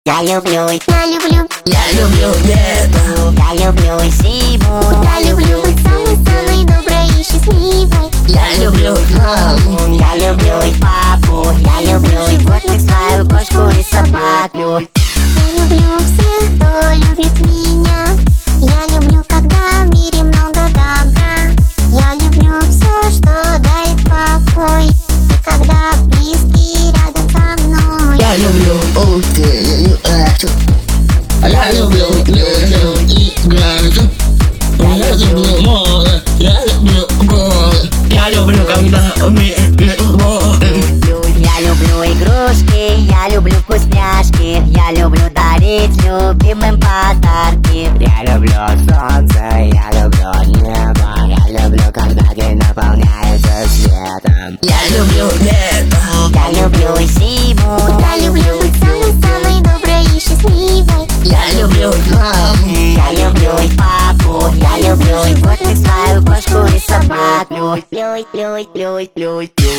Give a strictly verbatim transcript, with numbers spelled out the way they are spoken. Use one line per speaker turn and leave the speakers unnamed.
Я люблю,
я люблю,
я люблю лето,
я люблю зиму,
я люблю быть самой-самой доброй и счастливой.
я люблю маму,
я люблю и папу, я люблю и животных, свою кошку и собаку.
Я люблю всех, кто любит меня. Я люблю, когда в мире много добра. Я люблю все, что дарит покой, и когда близкие рядом со мной.
я люблю утки, я люблю лето и грязь. Я люблю море, я люблю горы. Я люблю, когда в мире море.
Я люблю игрушки, я люблю вкусняшки, я люблю дарить любимым подарки. Я люблю солнце, я люблю небо, я люблю, когда день наполняется светом.
Я люблю лето,
Я люблю зиму,
Я люблю быть самой-самой доброй и счастливой.
я люблю маму,
я люблю и папу, я люблю животных, свою кошку и собаку.
Люблю, люблю,
Люблю, люблю, люблю.